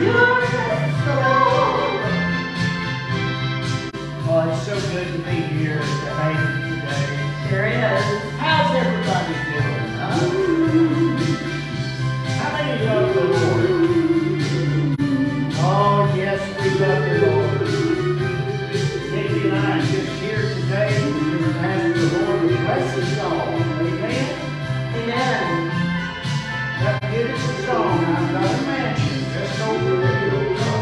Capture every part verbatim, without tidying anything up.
Oh, it's so good to be here at the Haven today. Sure is. How's everybody doing? Huh? How many love the Lord? Oh, yes, we love the Lord. Nikki and I are just here today to ask the Lord to bless us all. Amen? Amen. That beautiful song, I've got a mansion just over the hilltop.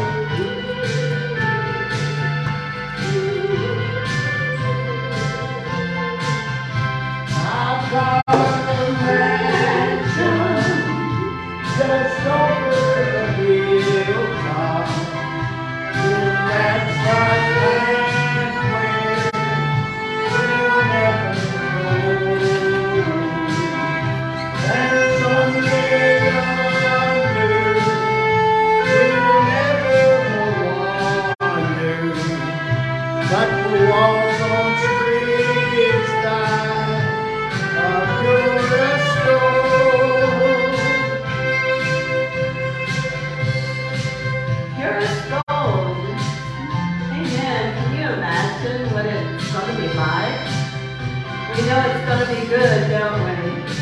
I've got a mansion just over the hilltop. In that bright land where we'll never go. And someday yonder we'll never wander, but we'll walk on streets that are purest gold. Purest gold. Amen. Can you imagine what it's going to be like? We know it's going to be good, don't we?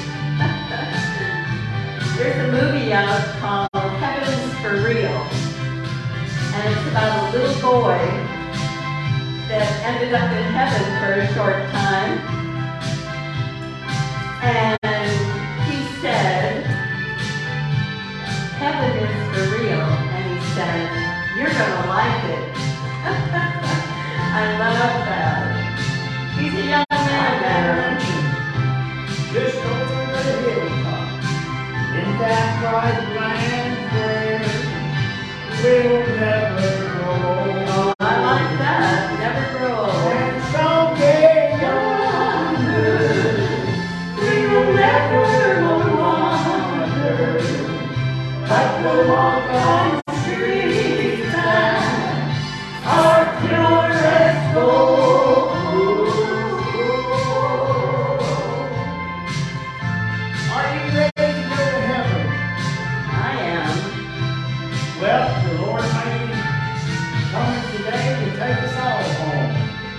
There's a movie out called Heaven's for Real. And it's about a little boy that ended up in heaven for a short time. And he said, heaven is for real. And he said, you're going to like it. I love that. He's a young man now. Just over the hilltop, in that bright land where we'll never grow. Oh, I like that. Never grow old. And someday yonder, we will never wander, but we'll walk on streets that are pure as gold. Are you ready to go to heaven? I am. Well, the Lord may be coming today to take us all home.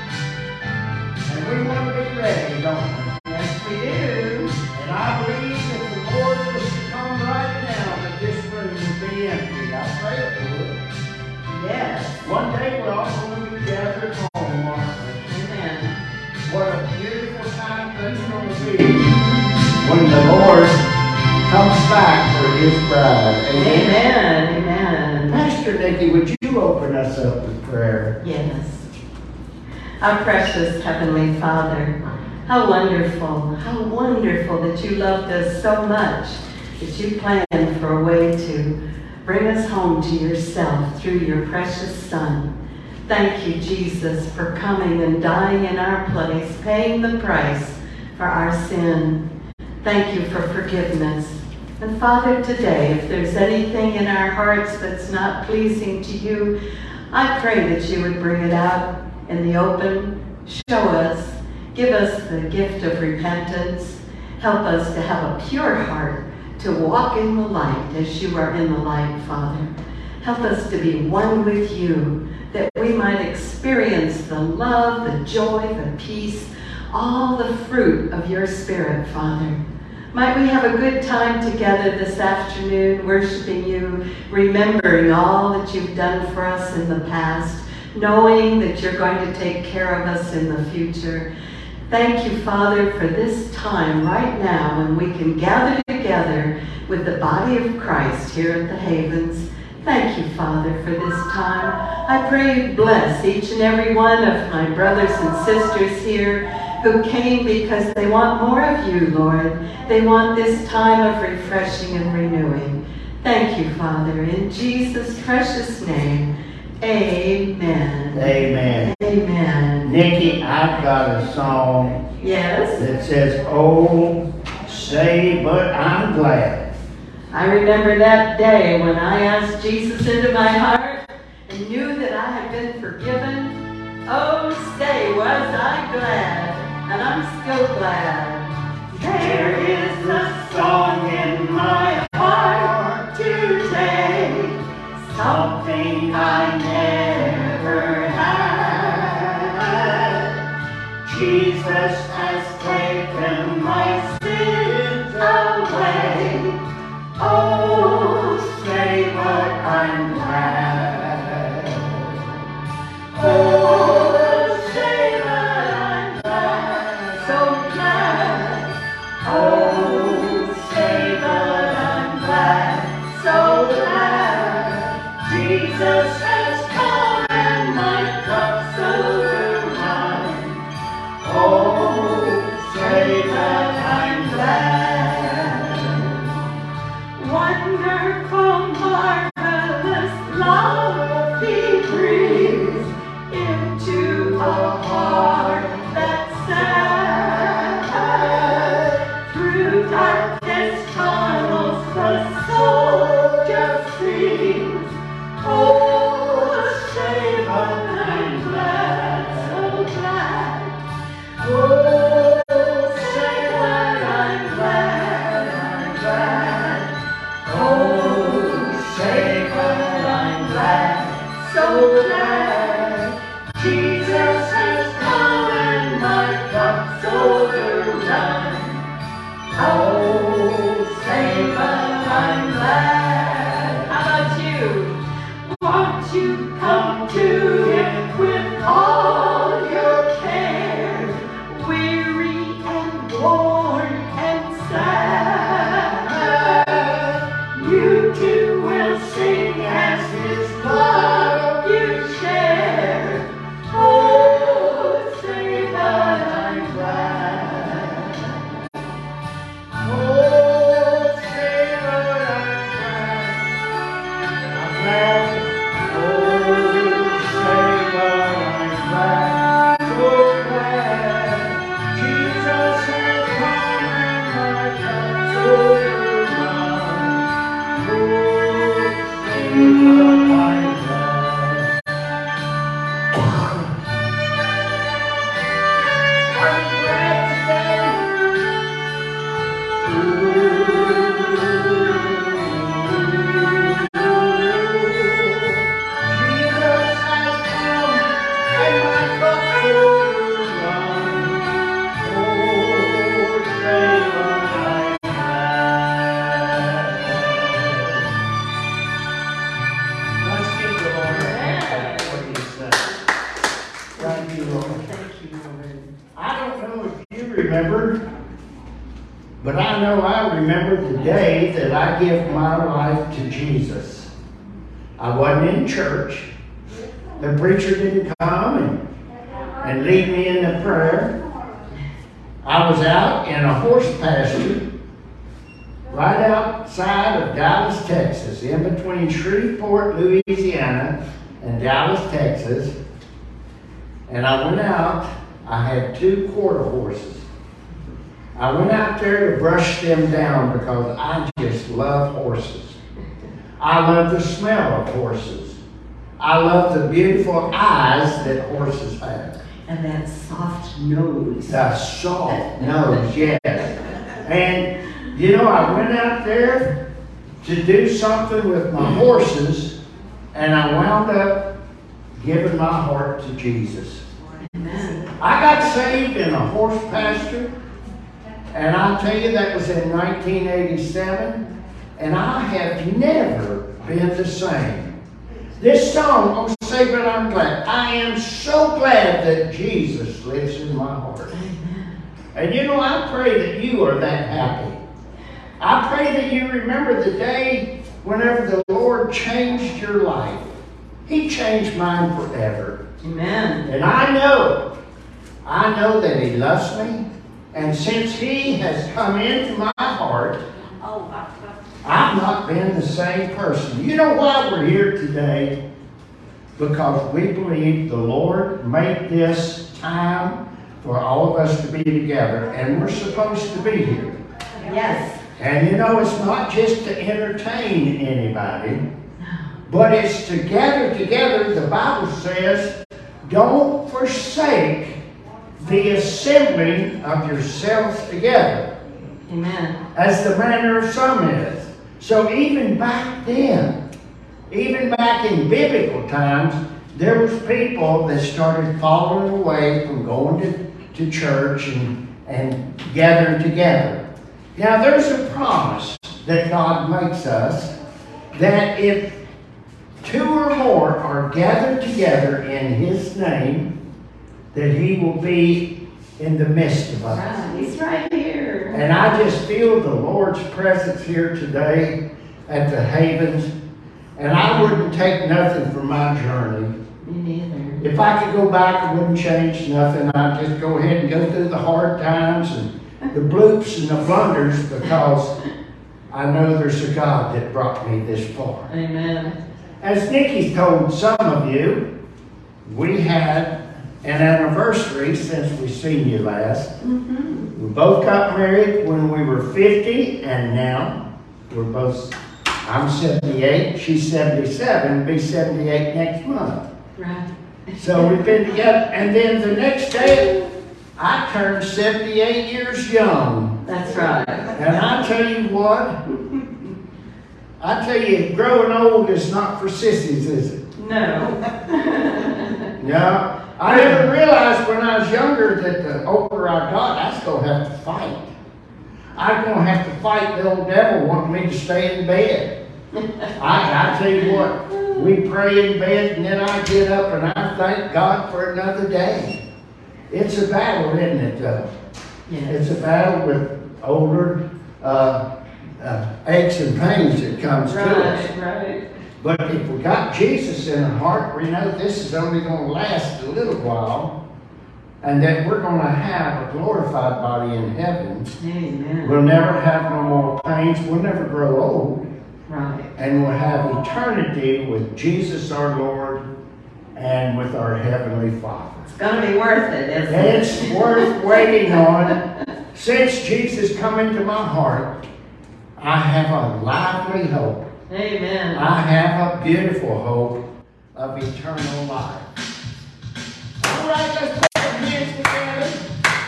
And we want to be ready, don't we? Yes, we do. And I believe if the Lord was to come right now, that this room would be empty. I pray it would. Yes. One day we're all going to be gathered home, aren't we? Amen. What a beautiful time that's going to be when the Lord comes back for his bride. Amen. Amen. Pastor Nikki, would you open us up with prayer? Yes. Our precious Heavenly Father, how wonderful, how wonderful that you loved us so much that you planned for a way to bring us home to yourself through your precious Son. Thank you, Jesus, for coming and dying in our place, paying the price for our sin. Thank you for forgiveness. And Father, today, if there's anything in our hearts that's not pleasing to you, I pray that you would bring it out in the open, show us, give us the gift of repentance, help us to have a pure heart, to walk in the light as you are in the light, Father. Help us to be one with you, that we might experience the love, the joy, the peace, all the fruit of your Spirit, Father. Might we have a good time together this afternoon, worshiping you, remembering all that you've done for us in the past, knowing that you're going to take care of us in the future. Thank you, Father, for this time right now when we can gather together with the body of Christ here at the Havens. Thank you, Father, for this time. I pray you bless each and every one of my brothers and sisters here who came because they want more of you, Lord. They want this time of refreshing and renewing. Thank you, Father, in Jesus' precious name. Amen. Amen. Amen. Nikki, I've got a song Yes? that says, oh, say, but I'm glad. I remember that day when I asked Jesus into my heart and knew that I had been forgiven. Oh, say, was I glad, and I'm still glad. There is a song in my heart today, something I never had. Jesus has taken my sins away. Oh, say but I'm glad. Oh, say but I'm glad, so glad. Oh, say but I'm glad, so glad. Jesus has come and my cup's overrun. Oh, say that I'm glad. Wonderful, marvelous love He breathes into a heart that's sad. Through darkest tunnels the soul just sings. Oh, say but I'm glad, so glad. Oh, say but I'm glad, I'm glad. Oh, say but I'm glad, so glad. Jesus has come and my cup's overrun. Oh, say but I'm glad. How about you? Won't you come to Him with all your care, weary and worn and sad? You too will sing as His love you share. Oh, say but I'm glad. Oh, say but I'm glad. I'm glad. Oh, say but I'm glad, so glad. Jesus has come and my cup's overrun. Oh, say but I'm glad. Are you glad today? Jesus has come and my cup's overrun. Oh, say but I'm glad. Let's give the Lord a hand for what He said. Thank you, Lord. Thank you, Lord. I don't know if you remember, but I know I remember the day that I gave my life to Jesus. I wasn't in church. The preacher didn't come and, and lead me in the prayer. I was out in a horse pasture right outside of Dallas, Texas, in between Shreveport, Louisiana, and Dallas, Texas. And I went out. I had two quarter horses. I went out there to brush them down because I just love horses. I love the smell of horses. I love the beautiful eyes that horses have. And that soft nose. The soft nose, yes. And, you know, I went out there to do something with my horses, and I wound up giving my heart to Jesus. Amen. I got saved in a horse pasture, and I'll tell you that was in nineteen eighty-seven, and I have never been the same. This song, Oh Say But I'm Glad, I am so glad that Jesus lives in my heart. Amen. And you know, I pray that you are that happy. I pray that you remember the day whenever the Lord changed your life. He changed mine forever. Amen. And I know, I know that He loves me. And since He has come into my heart, I've not been the same person. You know why we're here today? Because we believe the Lord made this time for all of us to be together, and we're supposed to be here. Yes. And you know, it's not just to entertain anybody, but it's to gather together. The Bible says, don't forsake the assembling of yourselves together. Amen. As the manner of some is. So even back then, Even back in biblical times, there was people that started falling away from going to, to church and, and gathering together. Now, there's a promise that God makes us that if two or more are gathered together in His name, that He will be in the midst of us. Right. He's right here. And I just feel the Lord's presence here today at the Havens. And I wouldn't take nothing from my journey. Me neither. If I could go back, I wouldn't change nothing. I'd just go ahead and go through the hard times and the bloops and the blunders, because I know there's a God that brought me this far. Amen. As Nikki told some of you, we had an anniversary since we seen you last. Mm-hmm. We both got married when we were fifty, and now we're both, I'm seventy-eight, she's seventy-seven, be seventy-eight next month. Right. So we've been together, and then the next day, I turned seventy-eight years young. That's right. And I tell you what, I tell you, growing old is not for sissies, is it? No. No. I never realized when I was younger that the older I got, I was going to have to fight. I was going to have to fight the old devil wanting me to stay in bed. I, I tell you what, we pray in bed and then I get up and I thank God for another day. It's a battle, isn't it, though? Yes. It's a battle with older uh, uh, aches and pains that comes Right, to us. right. But if we got Jesus in our heart, we know this is only going to last a little while, and that we're going to have a glorified body in heaven. Amen. We'll never have no more pains. We'll never grow old. Right. And we'll have eternity with Jesus our Lord and with our Heavenly Father. It's going to be worth it, isn't it? It's worth waiting on. Since Jesus come into my heart, I have a lively hope. Amen. I have a beautiful hope of eternal life. All right, let's put our hands together.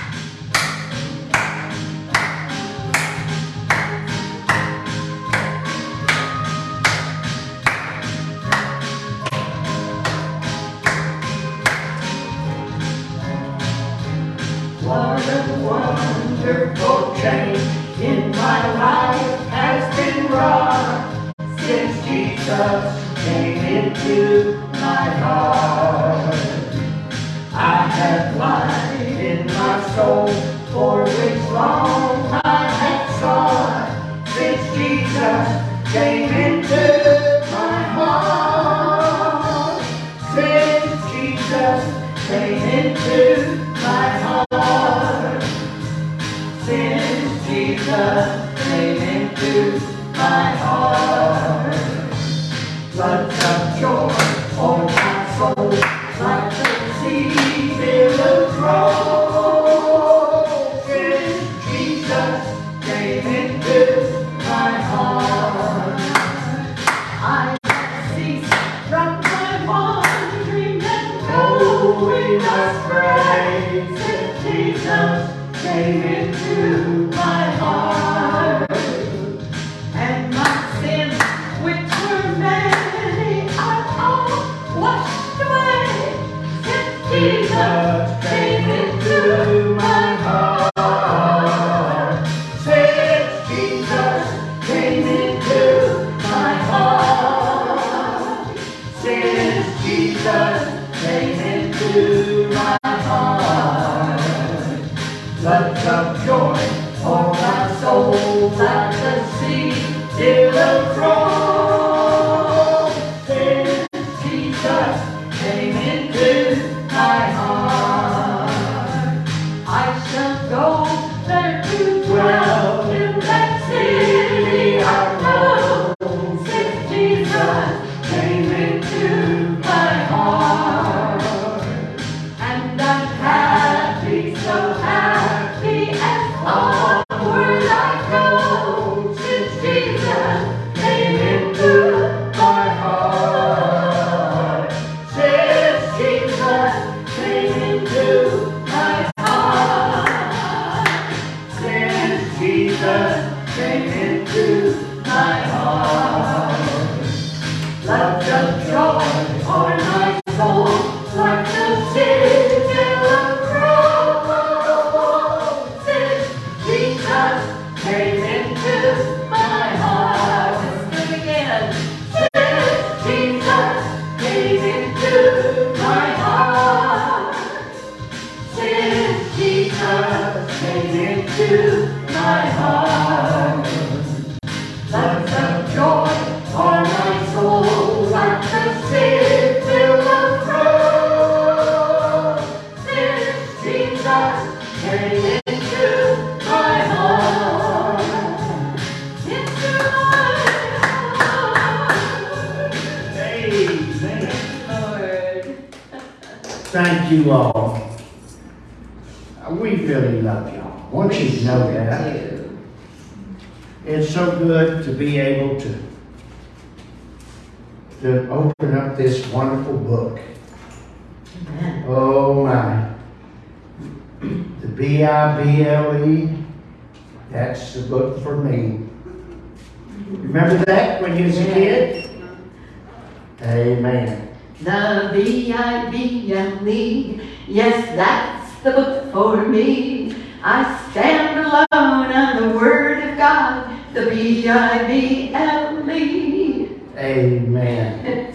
What a wonderful change in my life has been wrought since Jesus came into my heart. I have life in my soul for which long I have sought. Since Jesus came into my heart. Since Jesus came into my heart. Since Jesus came into my heart. Floods of joy on my soul, like the sea billows roll. Since Jesus came into my heart, I have ceased from my wandering and going astray. Since Jesus came into my heart, and my sins, which were many, are all washed away. Since Jesus came into my heart. Since Jesus came into my heart. Since Jesus came into my heart. Floods of joy for my soul, like the sea billows roll. Since Jesus came into my heart, I shall go there to dwell in that city I know. Since Jesus came into my heart, and joy for my soul, like the signal of roses. Jesus came into my heart. Let's do it again. Jesus came into my heart. Since Jesus came into my heart, lots of joy for my soul, like the signal of roses. Jesus came into my heart, into my heart. Amen. Lord. Thank you all. We really love y'all. I want you to know that. It's so good to be able to, to open up this wonderful book. Amen. Oh my. The B I B L E, that's the book for me. Remember that when you was a kid? Amen. The B I B L E, yes, that's the book for me. I stand alone on the Word of God, the B I B L E. Amen.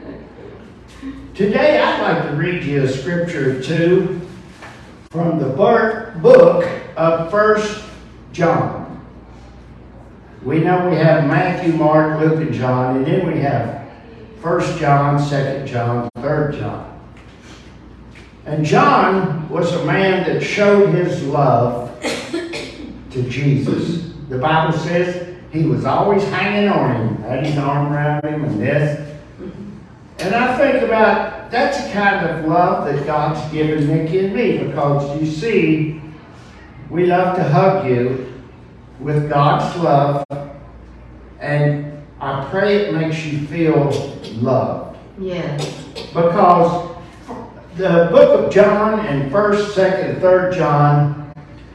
Today I'd like to read you a scripture or two from the book of First John. We know we have Matthew, Mark, Luke, and John, and then we have First John, Second John, Third John. And John was a man that showed his love to Jesus. The Bible says he was always hanging on him, had his arm around him and this. And I think about, that's the kind of love that God's given Nikki and me, because you see, we love to hug you with God's love, and I pray it makes you feel loved. Yes. Because the book of John and First, Second, and Third John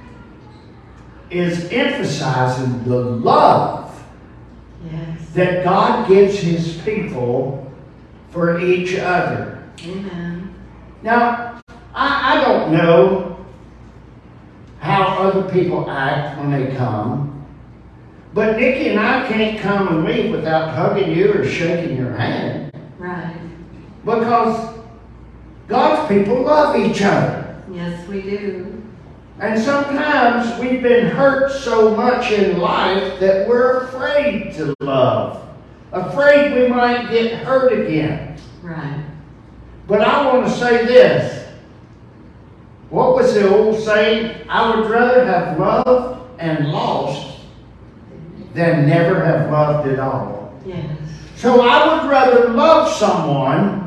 is emphasizing the love Yes. that God gives His people for each other. Amen. Now, I, I don't know how other people act when they come, but Nikki and I can't come and leave without hugging you or shaking your hand, Right. because God's people love each other. Yes, we do. And sometimes we've been hurt so much in life that we're afraid to love. Afraid we might get hurt again. Right. But I want to say this. What was the old saying? I would rather have loved and lost than never have loved at all. Yes. So I would rather love someone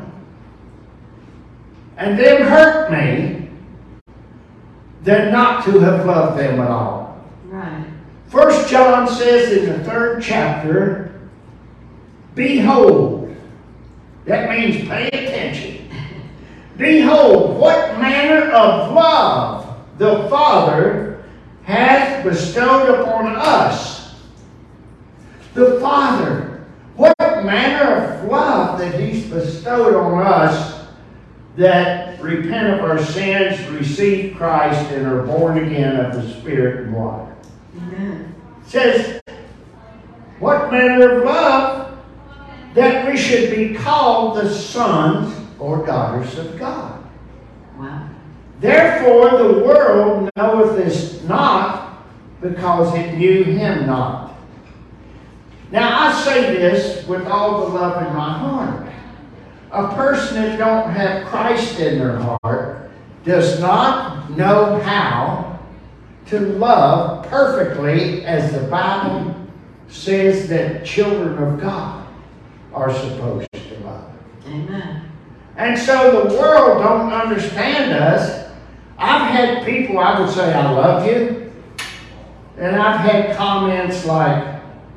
and them hurt me than not to have loved them at all. Right. First John says in the third chapter, behold, that means pay attention. Behold, what manner of love the Father hath bestowed upon us. The Father, what manner of love that He's bestowed on us, that repent of our sins, receive Christ, and are born again of the Spirit and water. Amen. It says, what manner of love, that we should be called the sons or daughters of God. Wow. Therefore the world knoweth this not, because it knew Him not. Now I say this with all the love in my heart. A person that don't have Christ in their heart does not know how to love perfectly as the Bible says that children of God are supposed to love. Amen. And so the world don't understand us. I've had people, I would say, I love you. And I've had comments like,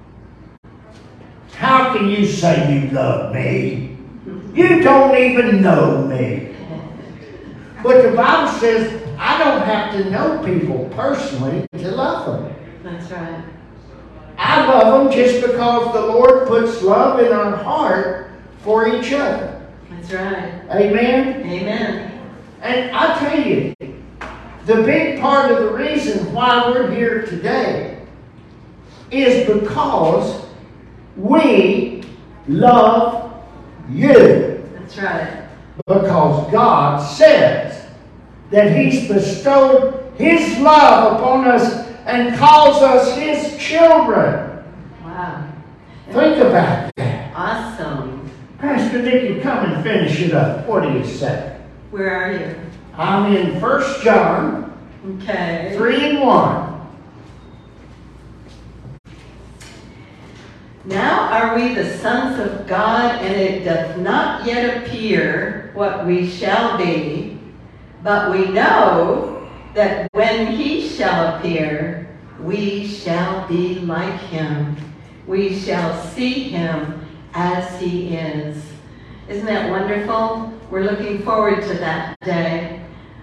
how can you say you love me? You don't even know me. But the Bible says, I don't have to know people personally to love them. That's right. I love them just because the Lord puts love in our heart for each other. That's right. Amen? Amen. And I tell you, the big part of the reason why we're here today is because we love you. That's right. Because God says that He's bestowed His love upon us and calls us His children. Wow. Think about that. Awesome. Pastor Nicky, come and finish it up. What do you say? Where are you? I'm in First John Okay. three and one. Now are we the sons of God, and it doth not yet appear what we shall be, but we know that when He shall appear, we shall be like Him. We shall see Him as He is. Isn't that wonderful? We're looking forward to that day.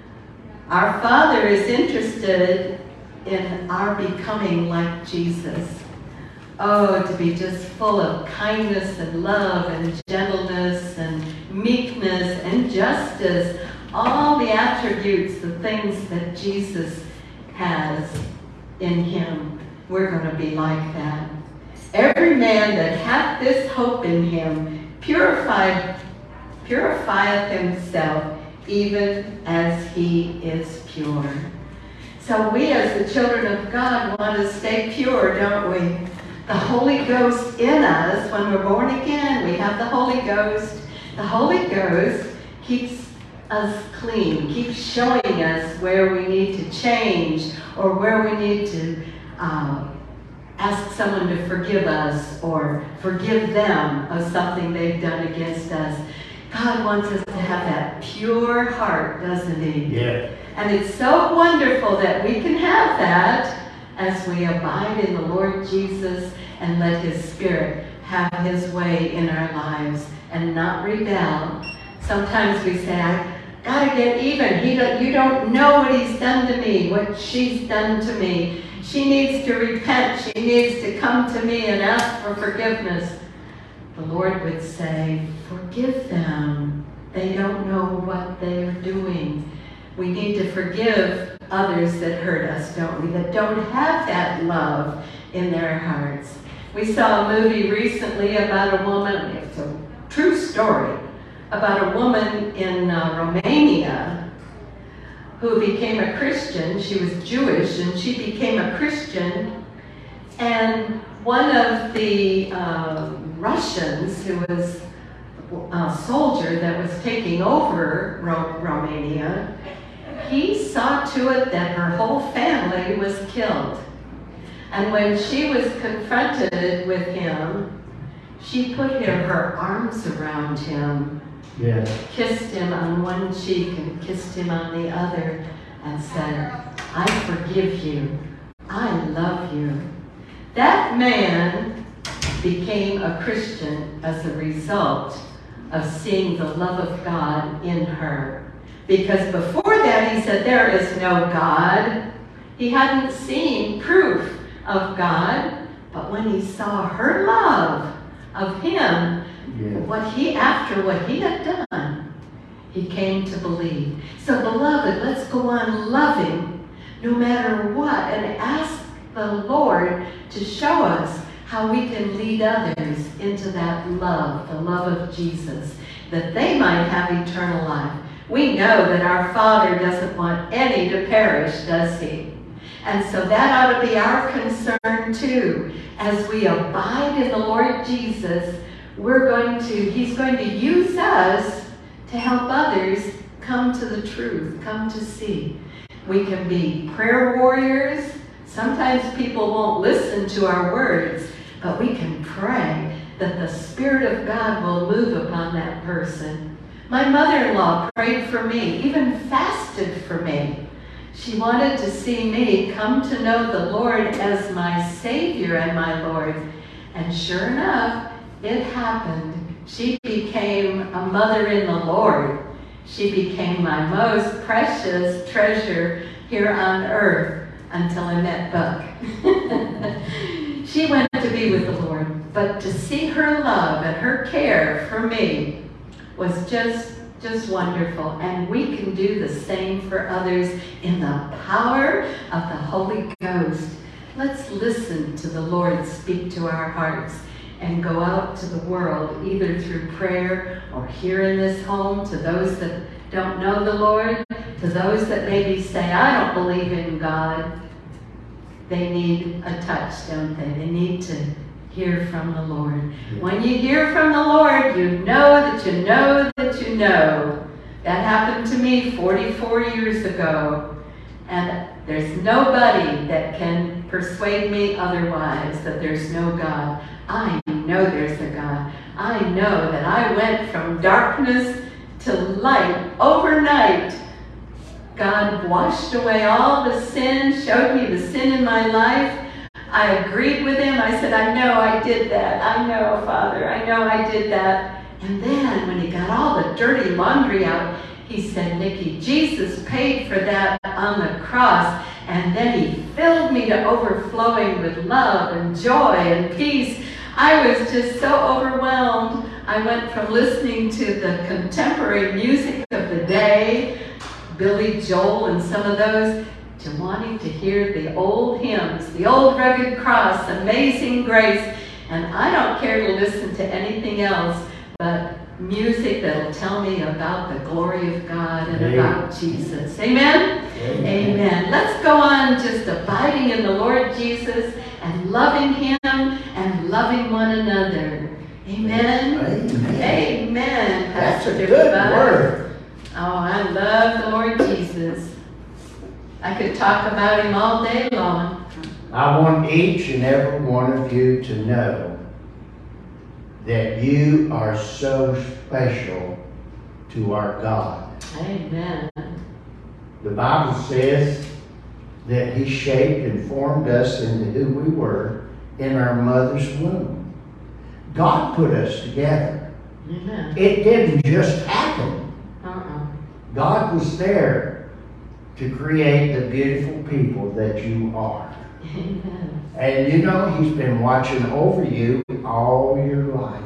Our Father is interested in our becoming like Jesus. Oh, to be just full of kindness and love and gentleness and meekness and justice. All the attributes, the things that Jesus has in Him. We're going to be like that. Every man that hath this hope in Him purified, purifieth himself, even as He is pure. So we as the children of God want to stay pure, don't we? The Holy Ghost in us, when we're born again, we have the Holy Ghost. The Holy Ghost keeps us clean, keeps showing us where we need to change or where we need to uh, ask someone to forgive us or forgive them of something they've done against us. God wants us to have that pure heart, doesn't He? Yeah. And it's so wonderful that we can have that as we abide in the Lord Jesus and let His Spirit have His way in our lives and not rebel. Sometimes we say, I gotta get even. He don't, you don't know what he's done to me, what she's done to me. She needs to repent. She needs to come to me and ask for forgiveness. The Lord would say, forgive them. They don't know what they are doing. We need to forgive others that hurt us, don't we? That don't have that love in their hearts. We saw a movie recently about a woman, it's a true story, about a woman in uh, Romania who became a Christian. She was Jewish and she became a Christian. And one of the uh, Russians, who was a soldier that was taking over Ro- Romania, he saw to it that her whole family was killed. And when she was confronted with him, she put her, her arms around him, Yes. kissed him on one cheek and kissed him on the other, and said, I forgive you. I love you. That man became a Christian as a result of seeing the love of God in her. Because before that he said, there is no God. He hadn't seen proof of God, but when he saw her love of him, Yeah. what he, after what he had done, he came to believe. So beloved, let's go on loving no matter what and ask the Lord to show us how we can lead others into that love, the love of Jesus, that they might have eternal life. We know that our Father doesn't want any to perish, does He? And so that ought to be our concern too. As we abide in the Lord Jesus, we're going to, He's going to use us to help others come to the truth, come to see. We can be prayer warriors. Sometimes people won't listen to our words, but we can pray that the Spirit of God will move upon that person. My mother-in-law prayed for me, even fasted for me. She wanted to see me come to know the Lord as my Savior and my Lord. And sure enough, it happened. She became a mother in the Lord. She became my most precious treasure here on earth until I met Buck. She went to be with the Lord. but to see her love and her care for me was just, just wonderful. And we can do the same for others in the power of the Holy Ghost. Let's listen to the Lord speak to our hearts and go out to the world, either through prayer or here in this home, to those that don't know the Lord, to those that maybe say, I don't believe in God. They need a touch, don't they? They need to hear from the Lord. When you hear from the Lord, you know that you know that you know. That happened to me forty-four years ago. And there's nobody that can persuade me otherwise that there's no God. I know there's a God. I know that I went from darkness to light overnight. God washed away all the sin, showed me the sin in my life. I agreed with him. I said, I know I did that. I know, Father, I know I did that. And then when he got all the dirty laundry out, he said, Nikki, Jesus paid for that on the cross. And then he filled me to overflowing with love and joy and peace. I was just so overwhelmed. I went from listening to the contemporary music of the day, Billy Joel and some of those, to wanting to hear the old hymns, the old rugged cross, Amazing Grace. And I don't care to listen to anything else but music that'll tell me about the glory of God and Amen. About Jesus. Amen? Amen? Amen. Let's go on just abiding in the Lord Jesus and loving him and loving one another. Amen? Amen. Amen. That's a good word. Oh, I love the Lord Jesus. I could talk about him all day long. I want each and every one of you to know that you are so special to our God. Amen. The Bible says that he shaped and formed us into who we were in our mother's womb. God put us together. Amen. It didn't just happen. Uh-uh. God was there to create the beautiful people that you are. Amen. And you know, he's been watching over you all your life.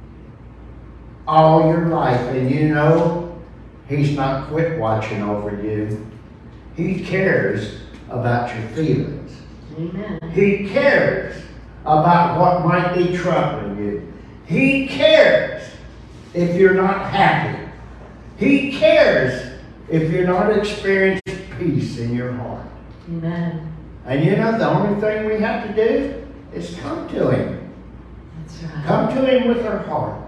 All your life. And you know, he's not quit watching over you. He cares about your feelings. Amen. He cares about what might be troubling you. He cares if you're not happy. He cares if you're not experiencing peace in your heart. Amen. And you know, the only thing we have to do is come to him. That's right. Come to him with our heart.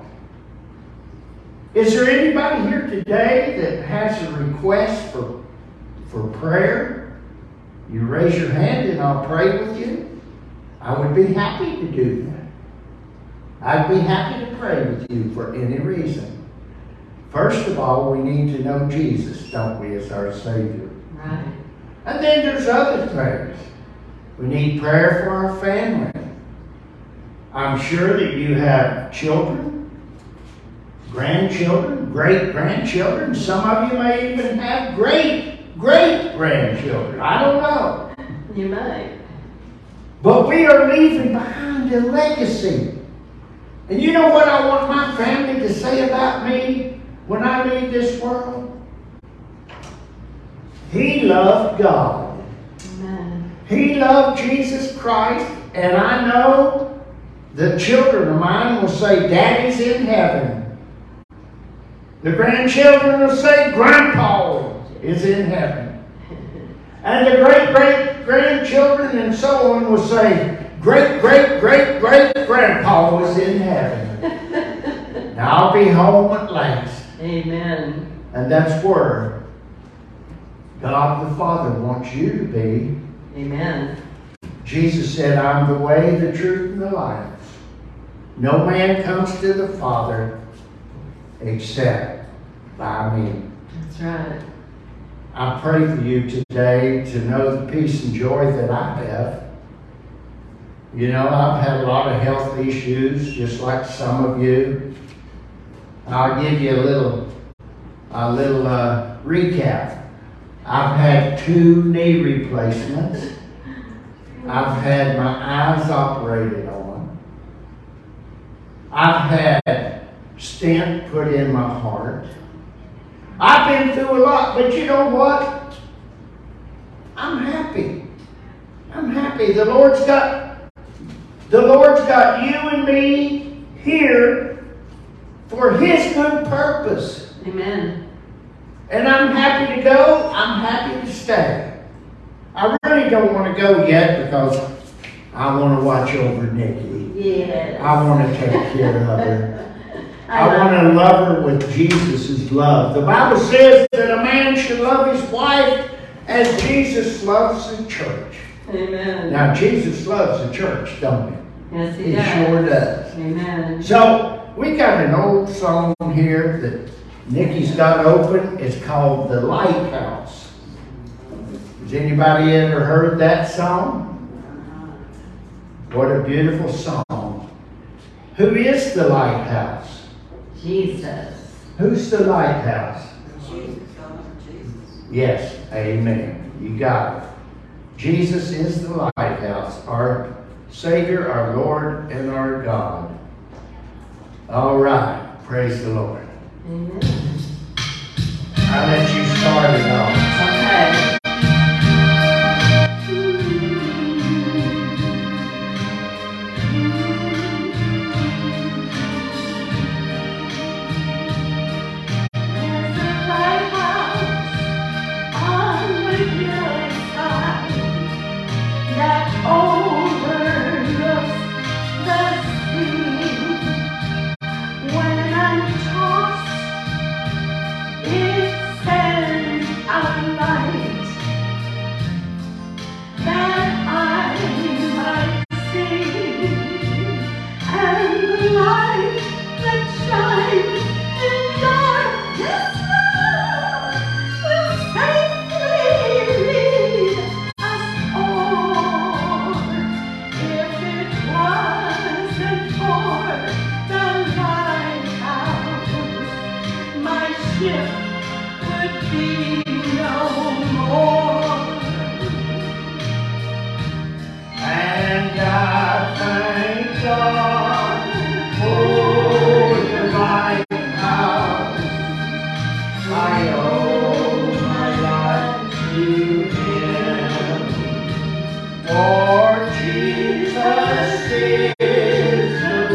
Is there anybody here today that has a request for, for prayer? You raise your hand and I'll pray with you. I would be happy to do that. I'd be happy to pray with you for any reason. First of all, we need to know Jesus, don't we, as our Savior. Right. And then there's other things. We need prayer for our family. I'm sure that you have children, grandchildren, great-grandchildren. Some of you may even have great-great-grandchildren. I don't know. You might. But we are leaving behind a legacy. And you know what I want my family to say about me when I leave this world? He loved God. Amen. He loved Jesus Christ. And I know the children of mine will say, Daddy's in heaven. The grandchildren will say, Grandpa is in heaven. And the great-great-grandchildren and so on will say, Great-great-great-great-grandpa is in heaven. Now I'll be home at last. Amen. And that's where God the Father wants you to be. Amen. Jesus said, I'm the way, the truth, and the life. No man comes to the Father except by me. That's right. I pray for you today to know the peace and joy that I have. You know, I've had a lot of health issues, just like some of you. I'll give you a little, a little uh, recap. I've had two knee replacements. I've had my eyes operated on. I've had stent put in my heart. I've been through a lot, but you know what? I'm happy. I'm happy. The Lord's got the Lord's got you and me here for His good purpose. Amen. And I'm happy to go. I'm happy to stay. I really don't want to go yet because I want to watch over Nikki. Yes. I want to take care of her. I, I want to love her with Jesus' love. The Bible says that a man should love his wife as Jesus loves the church. Amen. Now, Jesus loves the church, don't he? Yes, he, He does. sure does. Amen. So, we got an old song here that Nikki's got open. It's called The Lighthouse. Has anybody ever heard that song? What a beautiful song. Who is the lighthouse? Jesus. Who's the lighthouse? Jesus, God, Jesus. Yes, amen. You got it. Jesus is the lighthouse, our Savior, our Lord, and our God. All right. Praise the Lord. Amen. I'll let you start it off. Okay. There's a lighthouse on the hillside that overlooks the sea. When I'm tossed, it sends out light that I might see, and the light that shines in darkness will safely lead us all. If it wasn't for the lighthouse, my ship would be no more. And I thank God for the lighthouse. I owe my life to Him. For Jesus is the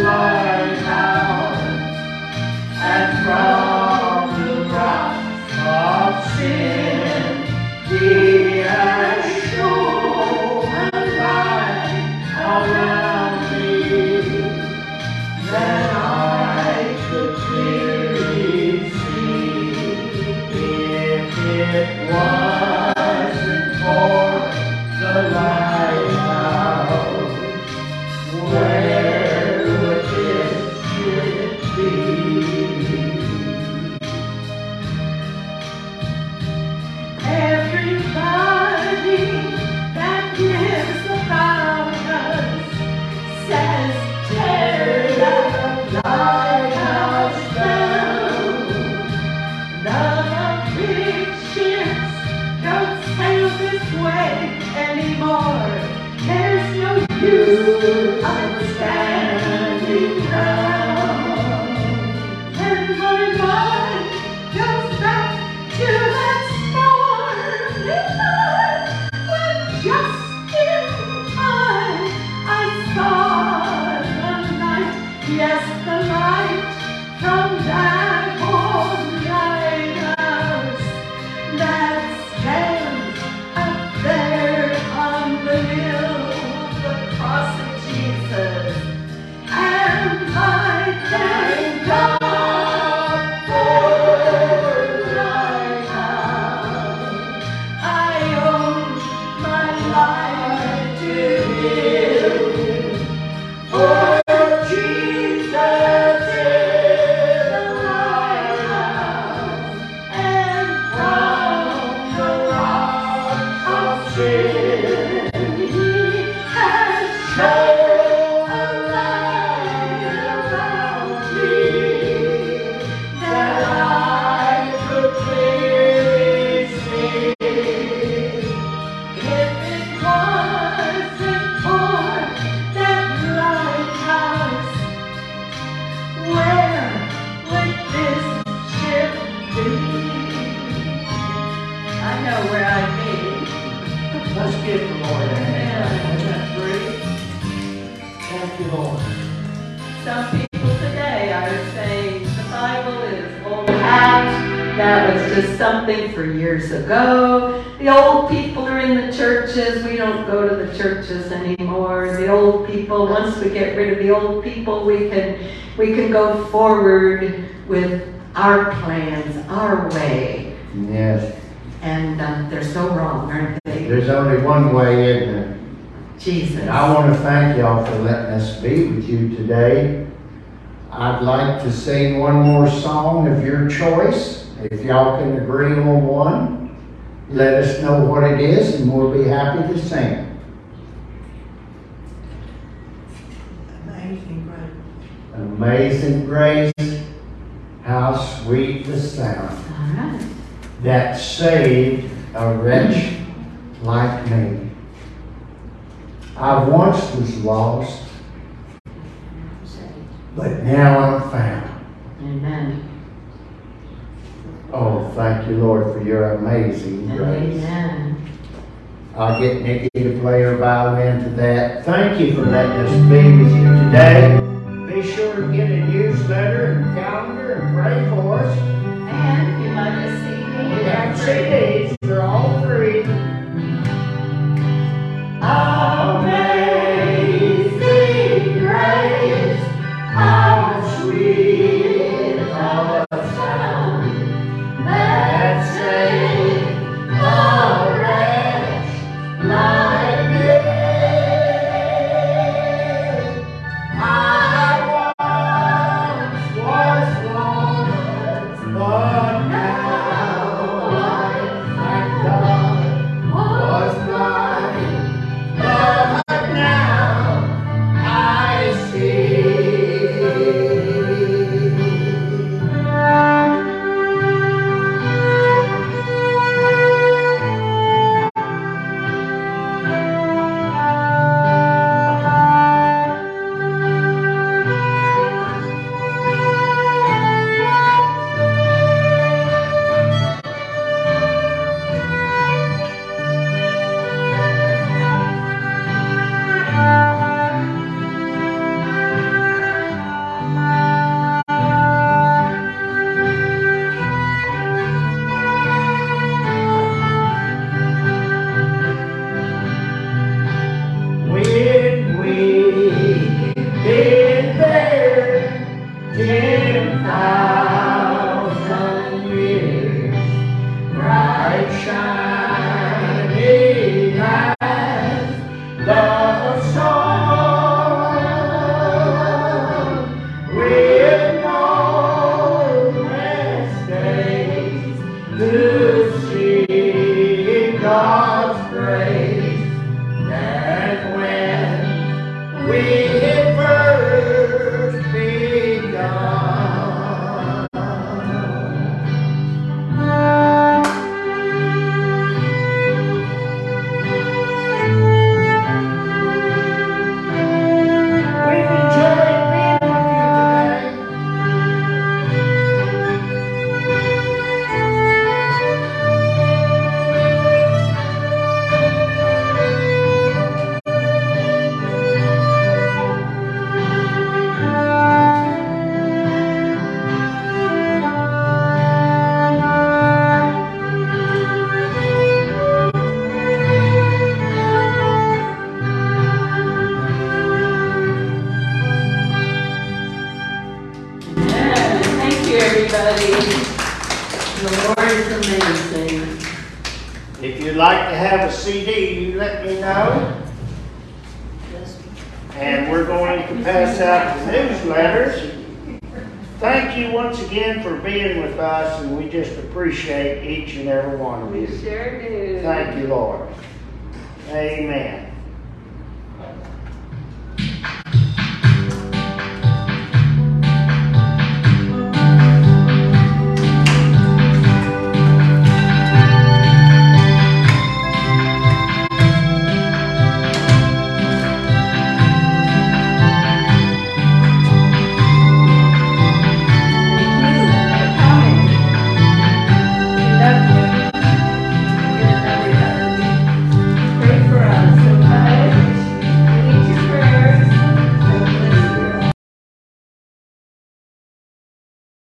lighthouse, and from the wrath of sin some people today are saying the Bible is old hat. That was just something for years ago. The old people are in the churches. We don't go to the churches anymore. The old people, once we get rid of the old people, we can we can go forward with our plans, our way. Yes. And um, they're so wrong, aren't they? There's only one way, isn't it? Jesus. And I want to thank y'all for letting us be with you today. I'd like to sing one more song of your choice. If y'all can agree on one, let us know what it is and we'll be happy to sing it. Amazing grace. Amazing grace, how sweet the sound All right. that saved a wretch like me. I once was lost, but now I'm found. Amen. Oh, thank you, Lord, for your amazing grace. Amen. I'll get Nikki to play her violin to that. Thank you for letting us be with you today. Be sure to get a newsletter and calendar and pray for us. And if you like a C D, We have C Ds. They're all free. Amazing grace, how sweet the sound that saved a wretch like me. I once was lost, but now I thank God was blind, but now I see. When we've been there ten thousand years, bright shining as the sun, with no rest days to see God's grace. And when we first begun, we've enjoyed being with you today. Amen. Thank you, everybody. The Lord is amazing. If you'd like to have a C D, you let me know. And we're going to pass out the newsletters. Thank you once again for being with us, and we just appreciate each and every one of We you. sure do. Thank you, Lord. Amen.